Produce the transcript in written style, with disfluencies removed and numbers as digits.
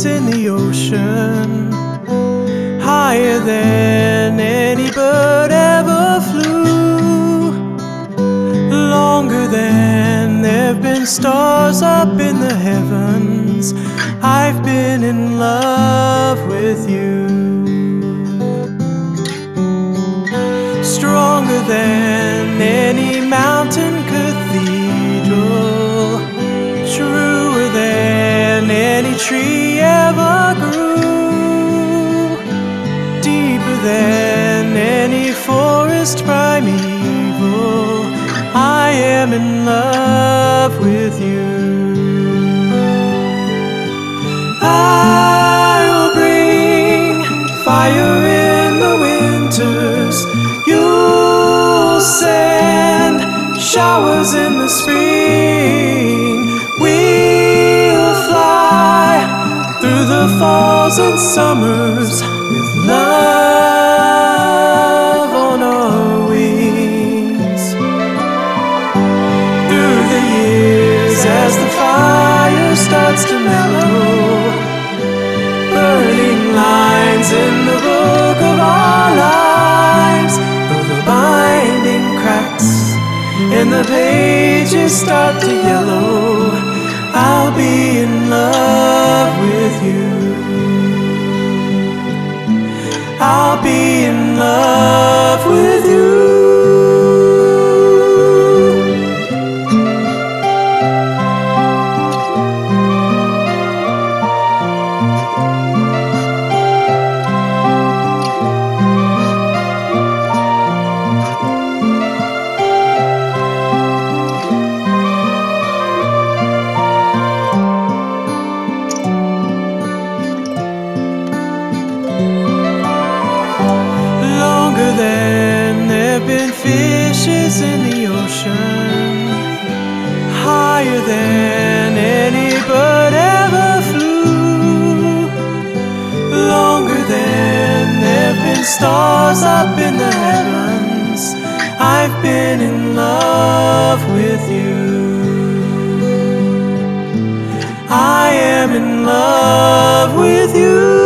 fishes in the ocean, higher than any bird ever flew, longer than there've been stars up in the heavens. I've been in love with you. Stronger than any mountain cathedral, truer than any tree ever grew, deeper than any forest primeval. I am in love with you. I will bring fire in the winters, you'll send showers in the spring. We'll fly through the falls and summers with love on our wings. Through the years as the fire starts to mellow, burning lines in the book of our lives, though the binding cracks and the pages start to yellow, I'll be in love with you. I'll be in love with you. Than there've been fishes in the ocean, higher than any bird ever flew, longer than there've been stars up in the heavens. I've been in love with you. I am in love with you.